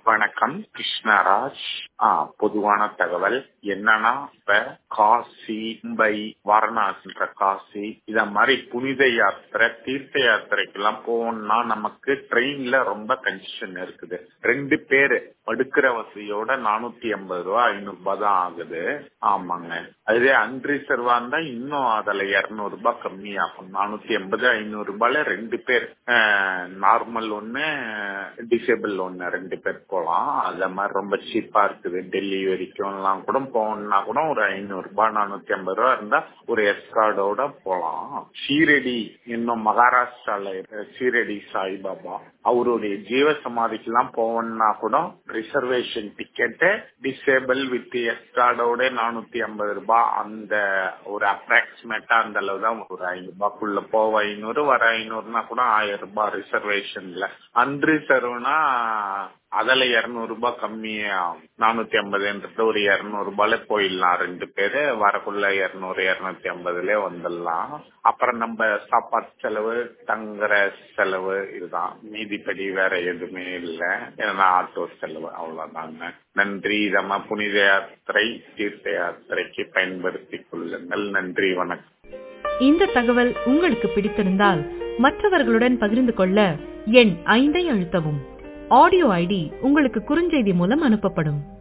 வணக்கம், கிருஷ்ணராஜ். பொதுவான தகவல் என்னன்னா, இப்ப காசி, மும்பை, வாரணாசின்ற காசி இத மாதிரி புனித யாத்திரை, தீர்த்த யாத்திரைக்கு எல்லாம் போகணும்னா நமக்கு ட்ரெயின்ல ரொம்ப கன்ஜெஷன் இருக்குது. 2 பேரு படுக்கிற வசதியோட 450 ரூபா 500 ரூபாய் தான் ஆகுது. ஆமாங்க. அதே அன்ரிசர்வா இருந்தா இன்னும் அதுல 200 ரூபாய் கம்மியாகும். 480 500 ரூபாயில 2 பேர், நார்மல் ஒண்ணு, டிசேபிள் ஒண்ணு, 2 பேர் போலாம். அத மாதிரி ரொம்ப சீப்பா இருக்குது. டெல்லி வரைக்கும் எல்லாம் கூட போகணும்னா கூட ஒரு 500 ரூபாய் 450 ரூபாய் இருந்தா ஒரு எஸ்கார்டோட போலாம். ஷீரடி, இன்னும் மகாராஷ்டிரால ஷீரடி சாய்பாபா அவருடைய ஜீவ சமாதிக்கு எல்லாம் போகணும்னா கூட ரிசர்வேஷன் டிக்கெட் டிசேபிள் வித் எஸ்கார்டோட 450 ரூபாய். அந்த ஒரு அப்ராக்சிமேட்டா அந்த அளவு தான். ஒரு 500 ரூபாய்க்குள்ள போக 500, வர 500னா கூட 1000 ரூபாய் ரிசர்வேஷன்ல. அன்ரிசர்வ்னா அதுல 200 ரூபாய் கம்மியே ஆகும். 450 ஒரு 200 ரூபாயில போயிடலாம். 2 பேரு வரக்குள்ள 200 250 வந்துடலாம். அப்புறம் நம்ம சாப்பாட்டு செலவு, தங்குற செலவு இதுதான். மீதிப்படி வேற எதுவுமே இல்லை. ஏன்னா ஆட்டோ செலவு அவ்வளவுதாங்க. நன்றி. நம்ம புனித யாத்திரை, தீர்த்த யாத்திரைக்கு பயன்படுத்திக் கொள்ளுங்கள். நன்றி, வணக்கம். இந்த தகவல் உங்களுக்கு பிடித்திருந்தால் மற்றவர்களுடன் பகிர்ந்து கொள்ள எண் 5 அழுத்தவும். ஆடியோ ஐடி உங்களுக்கு குறுஞ்செய்தி மூலம் அனுப்பப்படும்.